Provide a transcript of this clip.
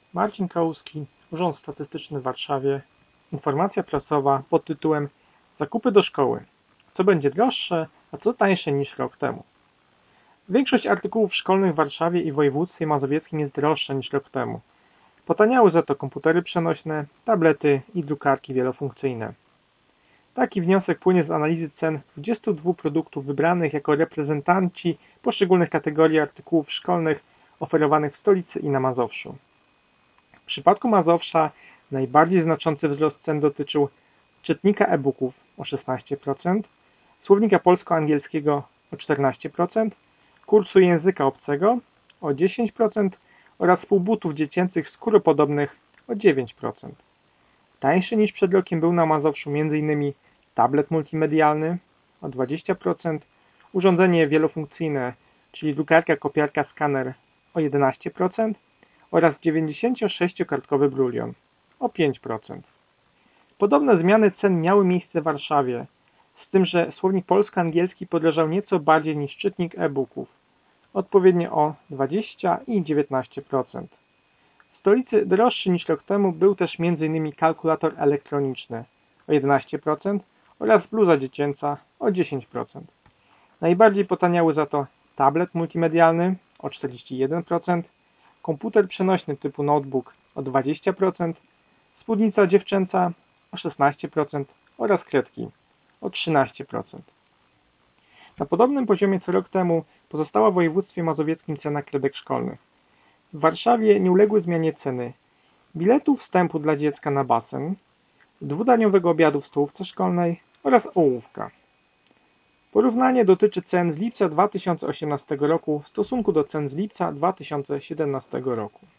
Marcin Kałuski, Urząd Statystyczny w Warszawie. Informacja prasowa pod tytułem Zakupy do szkoły. Co będzie droższe, a co tańsze niż rok temu? Większość artykułów szkolnych w Warszawie i województwie mazowieckim jest droższa niż rok temu. Potaniały za to komputery przenośne, tablety i drukarki wielofunkcyjne. Taki wniosek płynie z analizy cen 22 produktów wybranych jako reprezentanci poszczególnych kategorii artykułów szkolnych oferowanych w stolicy i na Mazowszu. W przypadku Mazowsza najbardziej znaczący wzrost cen dotyczył czytnika e-booków o 16%, słownika polsko-angielskiego o 14%, kursu języka obcego o 10% oraz półbutów dziecięcych skóropodobnych o 9%. Tańszy niż przed rokiem był na Mazowszu m.in. tablet multimedialny o 20%, urządzenie wielofunkcyjne, czyli drukarka, kopiarka, skaner o 11% oraz 96-kartkowy brulion o 5%. Podobne zmiany cen miały miejsce w Warszawie, z tym, że słownik polsko-angielski podrożał nieco bardziej niż czytnik e-booków, odpowiednio o 20% i 19%. W stolicy droższy niż rok temu był też m.in. kalkulator elektroniczny o 11% oraz bluza dziecięca o 10%. Najbardziej potaniały za to tablet multimedialny o 41%, komputer przenośny typu notebook o 20%, spódnica dziewczęca o 16% oraz kredki o 13%. Na podobnym poziomie co rok temu pozostała w województwie mazowieckim cena kredek szkolnych. W Warszawie nie uległy zmianie ceny biletu wstępu dla dziecka na basen, dwudaniowego obiadu w stołówce szkolnej oraz ołówka. Porównanie dotyczy cen z lipca 2018 roku w stosunku do cen z lipca 2017 roku.